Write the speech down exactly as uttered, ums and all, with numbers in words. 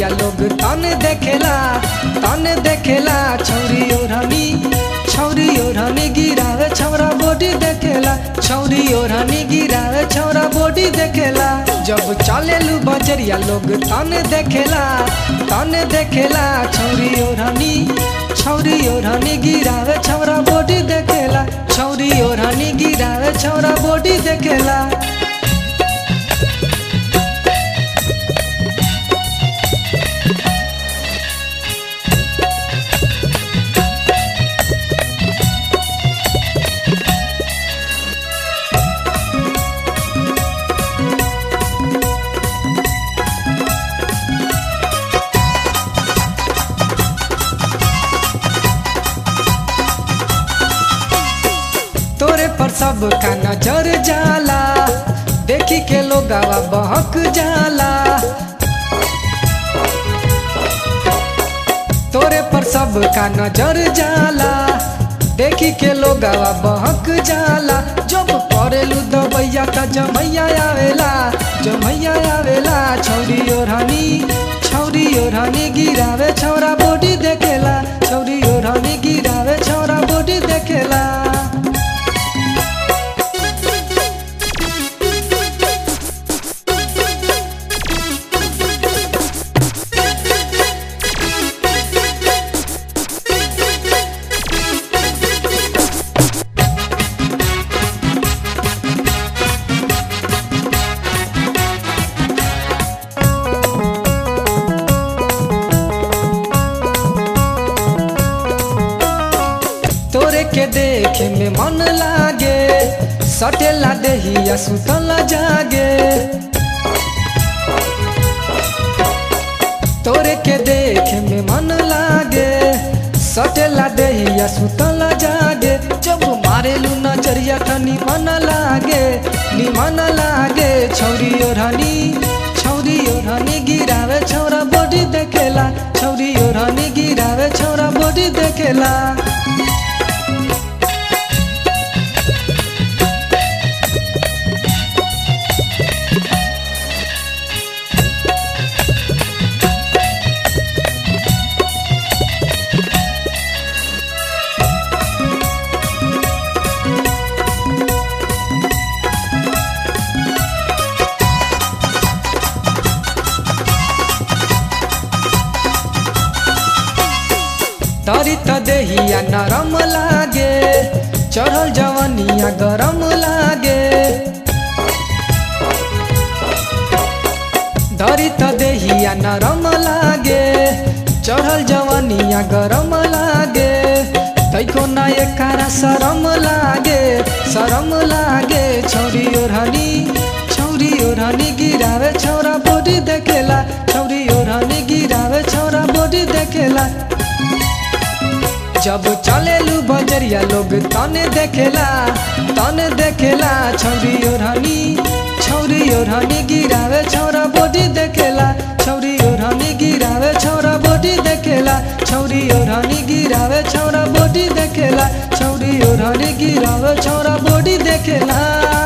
बजरिया लोग तने देखेला तने देखेला छौरी ओढ़नी छौरी ओढ़नी गिरावे छौरा बॉडी देखेला छौरी ओढ़नी गिरावे छौरा बॉडी देखेला। जब चलेलू बजरिया लोग तने देखेला तने देखेला छौरी ओढ़नी छौरी ओढ़नी गिरावे छौरा बॉडी देखेला छौरी ओढ़नी गिरावे छौरा बॉडी देखेला। तोरे पर सब का नजर जाला देखी के लोगावा बहक जाला तोरे पर सब का नजर जाला देखी के लोगावा बहक जाला। जब परेलू दबैया का जमैया आवेला जमैया आवेला छौरी ओढ़नी छौरी ओढ़नी गिरावे छौरा बॉडी देखेला छौरी ओढ़नी गिरावे छौरा बॉडी देखेला। तोरे के देखे में मन लागे सटेला देहिया सुतला जागे तोरे के देखे में मन लागे सटेला देहिया सुतला जागे। जब मारेलू नजरिया का निमन लागे निमन लागे छौरी ओढ़नी छौरी ओढ़नी गिरावे छौरा बॉडी देखेला छौरी ओढ़नी गिरावे छौरा बॉडी देखेला। तरी त देहिया नरम लागे चढ़ल जवनिया गरम लागे तरी त देहिया नरम लागे चढ़ल जवनिया गरम लागे तैको ना एकारा शरम लागे शरम लागे छौरी ओढ़नी छौरी ओढ़नी गिरावे छौरा बॉडी देखेला छौरी ओढ़नी गिरावे छौरा बॉडी देखेला। जब चलेलू बजरिया लोग तने देखेला तने देखेला छौरी ओढ़नी छौरी ओढ़नी गिरावे छौरा बॉडी देखेला छौरी ओढ़नी गिरावे छौरा बॉडी देखेला छौरी ओढ़नी गिरावे छौरा बॉडी देखेला छौरी ओढ़नी गिरावे छौरा बॉडी देखेला।